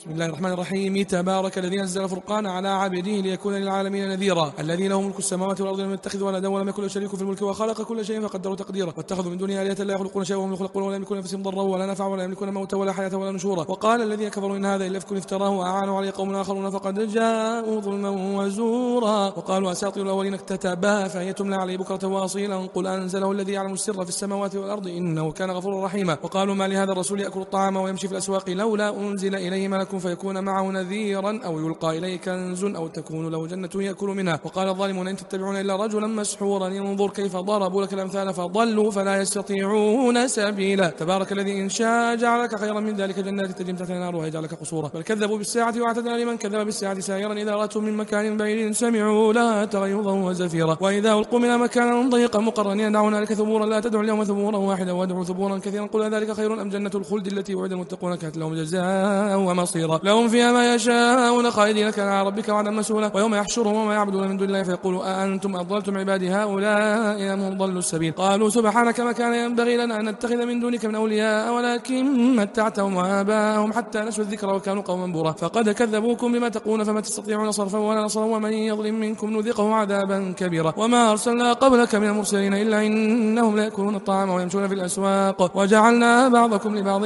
بسم الله الرحمن الرحيم. تبارك الذي نزل الفرقان على عبده ليكون للعالمين نذيرا. الذي له ملك السماوات والأرض لم يتخذ ولدا ولم يكن له شريك في الملك وخلق كل شيء فقدره تقديرا. واتخذوا من دونه آلهة لا يخلقون شيئا وهم يخلقون ولا يملكون لأنفسهم ضرا ولا نفعا ولا يملكون موتا ولا حياة ولا نشورا. وقال الذين كفروا إن هذا إلا إفك افتراه وأعانوا عليه قوم آخرون فقد جاءوا ظلما وزورا. وقالوا أساطير الأولين اكتتبها فهي تملى عليه بكرة وأصيلا. قل أنزله الذي يعلم السر في السماوات والأرض إنه كان غفورا رحيما. وقالوا ما لهذا الرسول يأكل الطعام ويمشي في الأسواق لولا أنزل إليه ملك فيكون معه نذيرا أو يلقى إليه كنز أو تكون له جنة يأكل منها. وقال الظالمون إن تتبعون إلا رجلا مسحورا ينظر كيف ضربوا لك الأمثال فضلوا فلا يستطيعون سبيلا. تبارك الذي إن شاء جعلك خيرا من ذلك جنات تجري من تحتها الأنهار ويجعلك قصورا. بل كذبوا بالساعة وأعتدنا لمن كذب بالساعة سائرا إذا رأتهم من مكان بعيد سمعوا لها تغيظا وزفيرا. وإذا ألقوا منها مكانا ضيقا مقرنين دعوا هنالك ثبورا لا تدعوا اليوم ثبورا واحدا وادعوا ثبورا كثيرا. قل ذلك خير أم جنة الخلد التي وعد المتقون كانت لهم جزاء ومصيرا. لهم فيها ما يشاءون خالدين كان على ربك وعدا مسؤولا. ويوم يحشرهم وما يعبدون من دون الله فيقولوا أأنتم أضللتم عبادي هؤلاء أم هم ضلوا السبيل. قالوا سبحانك ما كان ينبغي لنا أن نتخذ من دونك من أولياء ولكن متعتهم وآباءهم حتى نسوا الذكر وكانوا قوما بورا. فقد كذبوكم بما تقولون فما تستطيعون صرفا ولا نصرا ومن يظلم منكم نذقه عذابا كبيرا. وما أرسلنا قبلك من المرسلين إلا إنهم ليأكلون الطعام ويمشون في الأسواق وجعلنا بعضكم لبعض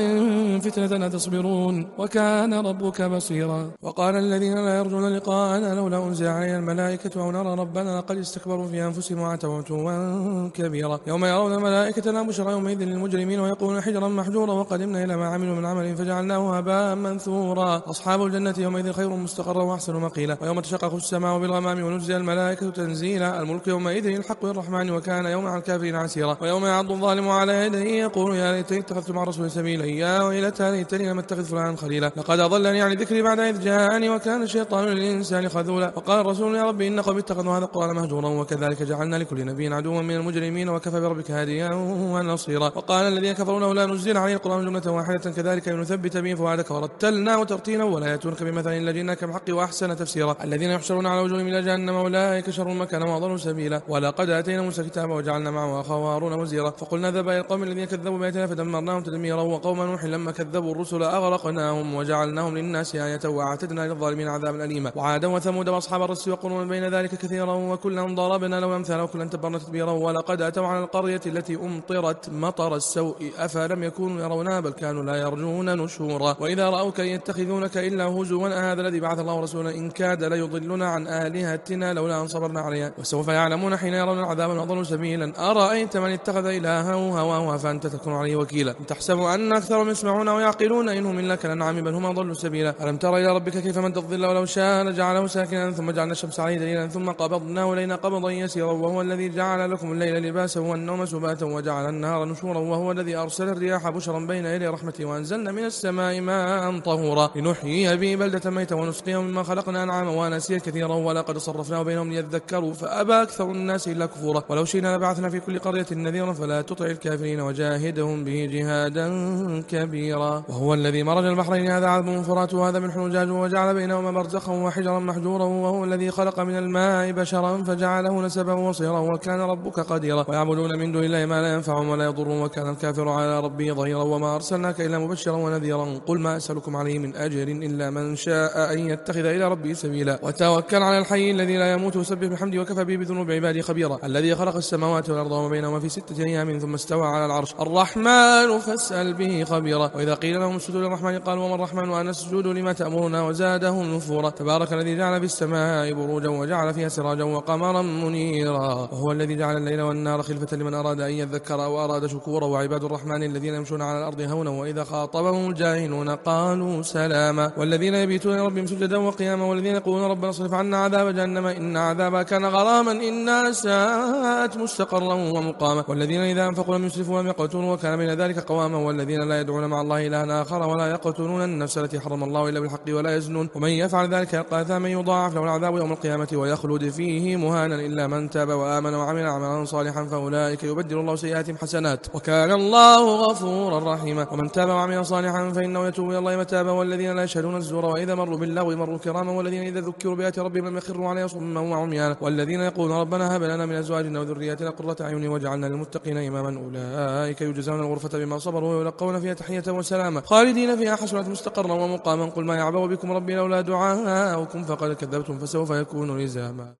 فتنة تصبرون وكان ربك بصيرا. وقال الذين لا يرجون لقاءنا لولا أنزل علينا الملائكة أو نرى ربنا قد استكبروا في أنفسهم وعتوا عتوا كبيرا. يوم يرون الملائكة لا بشرى يومئذ للمجرمين ويقولون حجرا محجورا وقدمنا إلى ما عملوا من عمل فجعلناه هباء منثورا. أصحاب الجنة يومئذ خير مستقرا وأحسن مقيلا. ويوم تشقق السماء بالغمام ونزل الملائكة تنزيلا. الملك يومئذ الحق للرحمن وكان يوما على الكافرين عسيرا. ويوم يعض الظالم على يديه يقول يا ليتني اتخذت مع الرسول سبيلا يا ويلتى ليتني لم اتخذ فلانا خليلا لقد أضلني عن ذكري بعد إذ جاءني وكان الشيطان للإنسان خذولا. وقال الرسول يا رب إن قومي اتخذوا هذا القرآن مهجورا وكذلك جعلنا لكل نبي عدوا من المجرمين وكفى بربك هاديا ونصيرا. وقال الذين كفروا لولا نزل عليه القرآن جملة واحدة كذلك لنثبت به فؤادك ورتلناه ترتيلا ولا يأتونك بمثل إلا جئناك بالحق وأحسن تفسيرا. الذين يحشرون على وجوههم إلى جهنم أولئك شر مكانا وأضل سبيلا. ولقد آتينا موسى الكتاب وجعلنا معه أخاه هارون وزيرا. فقلنا اذهبا إلى القوم الذين كذبوا بآياتنا فدمرناهم تدميرا. وقوم نوح لما كذبوا الرسل أغرقناهم وجعلناهم للناس آية وأعتدنا للظالمين عذابا أليما. وعادا وثمود وأصحاب الرس وقرون بين ذلك كثيرا وكلا ضربنا له أمثالا وكلا تبرنا تتبيرا. ولقد أتوا على القرية التي أمطرت مطر السوء أفلم يكونوا يرونها بل كانوا لا يرجون نشورا. وإذا رأوك يتخذونك إلا هزوا هذا الذي بعث الله رسولا إن كاد ليضلنا عن آلهتنا لولا أن صبرنا عليها وسوف يعلمون حين يرون العذاب أضل سبيلا. أرأيت من اتخذ إلهه هواه فأنت تكون عليه وكيلا. تحسب أن أكثرهم يسمعون ويعقلون إنهم إلا كالأنعام بل هم أضل سبيلا. ألم تر إلى ربك كيف مد الظل ولو شاء لجعله ساكنا ثم جعلنا الشمس عليه دليلا ثم قبضناه إلينا قبضا يسيرا. وهو الذي جعل لكم الليل لباسا والنوم سباتا وجعل النهار نشورا. وهو الذي أرسل الرياح بشرا بين يدي رحمته وأنزلنا من السماء ماء طهورا لنحيي به بلدة ميتا ونسقيه مما خلقنا أنعاما وأناسيا كثيرا ولقد صرفناه بينهم ليذكروا فأبى أكثر الناس إلا كفورا. ولو شئنا لبعثنا في كل قرية نذيرا فلا تطع الكافرين وجاهدهم به جهادا كبيرا. وهو الذي مرج البحرين هذا عذب فرات وهذا ملح أجاج وجعل بينهما برزخا وحجرا محجورا. وهو الذي خلق من الماء بشرا فجعله نسبا وصيرا وكان ربك قديرا. ويعبدون من دون الله ما لا ينفعهم ولا يضرهم وكان الكافر على ربه ظهيرا. وما أرسلناك إلا مبشرا ونذيرا. قل ما أسألكم عليه من أجر إلا من شاء أن يتخذ إلى ربه سبيلا. وتوكل على الحي الذي لا يموت وسبح بحمده وكفى به بذنوب عباده خبيرا. الذي خلق السماوات والأرض وما بينهما في 6 أيام ثم استوى على العرش الرحمن فاسأل به خبيرا. وإذا قيل لهم اسجدوا للرحمن قالوا وما الرحمن وأنسجد لما تأمرنا وزادهم نفورا. تبارك الذي جعل في السماء بروجا وجعل فيها سراجا وقمرا منيرا. وهو الذي جعل الليل والنهار خلفة لمن أراد أن يذكر أو أراد شكورا. وعباد الرحمن الذين يمشون على الأرض هونا وإذا خاطبهم الجاهلون قالوا سلاما. والذين يبيتون لربهم سجدا وقياما. والذين يقولون ربنا اصرف عنا عذاب جهنم إن عذابها كان غراما إنها ساءت مستقرا ومقاما. والذين إذا أنفقوا لم يسرفوا ولم يقتروا وكان بين ذلك قواما. والذين لا يدعون مع الله إلها آخر ولا يقتلون النفس التي حرم الله إلا بالحق ولا يزنون ومن يفعل ذلك يلقى أثاما يضاعف له العذاب يوم القيامة ويخلد فيه مهانا إلا من تاب وآمن وعمل عملا صالحا فأولئك يبدل الله سيئاتهم حسنات وكان الله غفورا رحيما. ومن تاب وعمل صالحا فإنه يتوب إلى الله متابا. والذين لا يشهدون الزور وإذا مروا باللغو مروا كراما. والذين إذا ذكروا بآيات ربهم لم يخروا عليها صما وعميانا. والذين يقولون ربنا هب لنا من أزواجنا وذرياتنا قرة أعين واجعلنا للمتقين إماما. أولئك يجزون الغرفة بما صبروا ويلقون فيها تحية وسلاما خالدين فيها حسنت مستقرا مقاما قل ما يعبأ بكم ربي لولا دعاؤكم فقد كذبتم فسوف يكون لزاما.